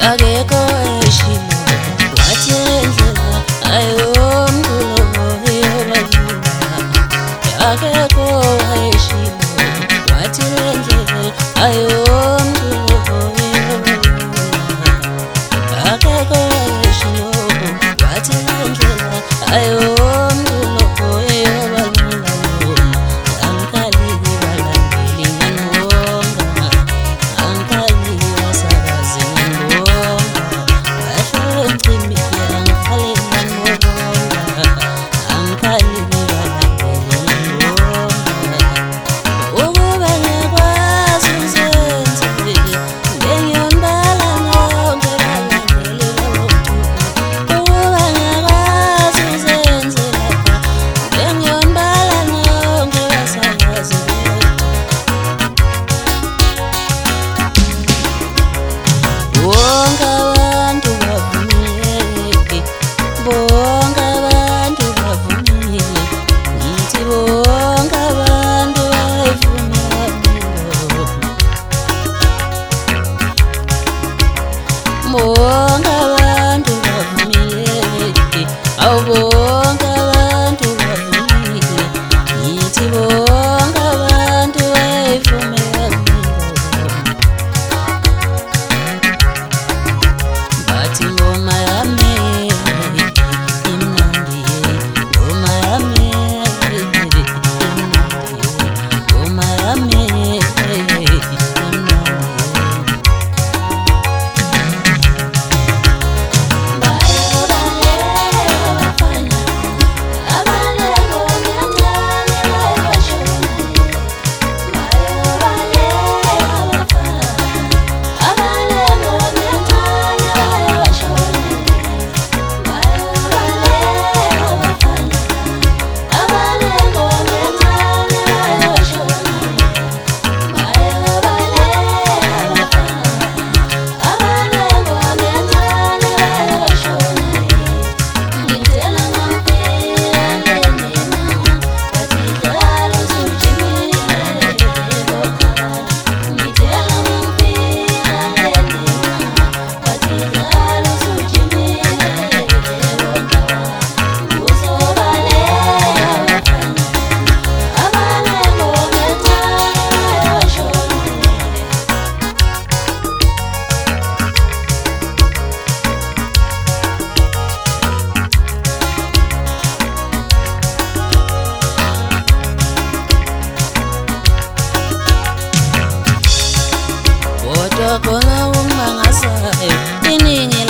akekho eshilo wathi endlela ayomculo yobalula akekho eshilo wathi endlela ayomculo yobalula akekho eshilo wathi endlela ayomculo yobalula angikali balandeli ngiyabonga angikali wasakazi ngiyabonga bahlala ngicimbi angikali ngiyabonga angikali balandeli ngiyabonga ukuba ngikwazi uzenze ngiyonibala nonke balandeli ukuba ngikwazi uzenze ngiyonibala nonke basakazi bonke abantu bavumile bonke abantu bavumile ngithi bonke abantu bayivumile bonke abantu bavumile awubonke abantu bavumile ngithi bonke abantu bayivumile bathi ngoma yami imnandi ngoma yami imnandi ngoma yami imnandi kodwa khona umangazayo iningi